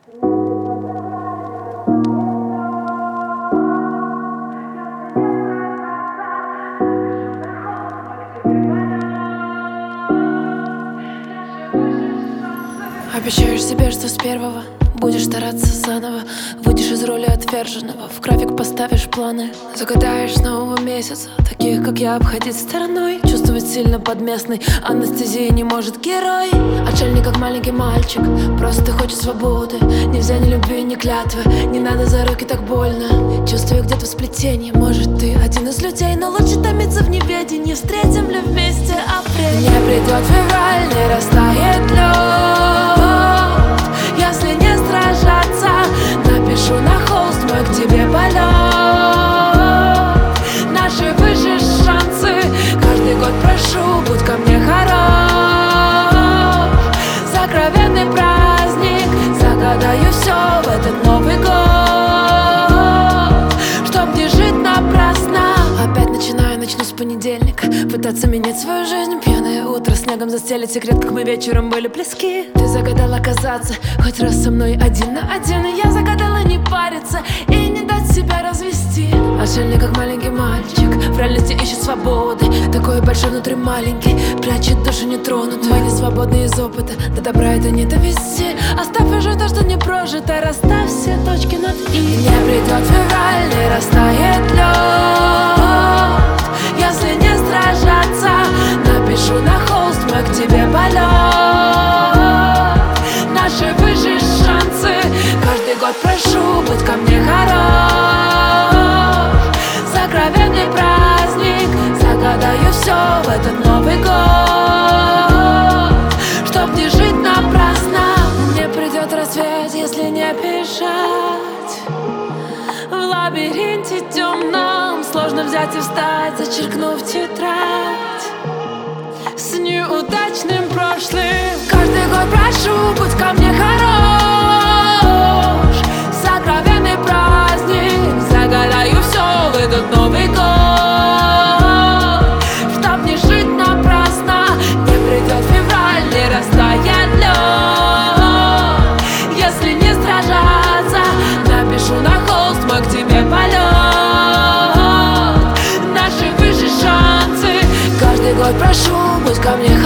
Обещаешь себе, что с первого будешь стараться заново, выйдешь из роли отверженного, в график поставишь планы. Загадаешь с нового месяца таких, как я, обходить стороной. Чувствовать сильно под местной анестезией не может герой. Отшельник, как маленький мальчик, просто хочет свободы. Нельзя ни любви, ни клятвы, не надо за руки, так больно. Чувствую где-то в сплетении, может, ты один из людей, но лучше томиться в неведении. Встретим ли вместе апрель? Не придет февраль, не растает лед. Если не сражаться, напишу на холст мой к тебе полет. Наши выше шансы, каждый год прошу, будь ко мне хорош. Сокровенный праздник, загадаю все в этот Новый год, чтоб не жить напрасно. Опять начну с понедельника, пытаться менять свою жизнь. Пьяное утро снегом застелит секрет, как мы вечером были близки. Ты загадала казаться хоть раз со мной один на один, и я загадала не париться и не дать себя развести. Отшельник, как маленький мальчик, в реальности ищет свободы. Такой большой внутри маленький, прячет душу нетронутую. Мы не свободны из опыта, до добра это не довести. Оставь уже то, что не прожито, расставь все точки над «и». Не придет февраль, не растает лед. Если не сражаться, напишу на холст мой к тебе полет. Наши выше шансы, каждый год прошу, будь ко мне хорош. Сокровенный праздник, загадаю все в этот Новый год, чтоб не жить напрасно. Не придет рассвет, если не бежать. В лабиринте темном сложно взять и встать, зачеркнув тетрадь с неудачным прошлым. Каждый год прошу, будь ко мне хорош. Сокровенный праздник, загадаю все в этот Новый год, чтоб не жить напрасно. Не придет февраль, не растает лед. Если не сражаться, напишу на холст мой к тебе полет. Наши выше шансы, каждый год прошу, будь ко мне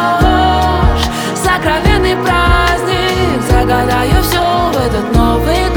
хорош. Сокровенный праздник, загадаю все в этот Новый год.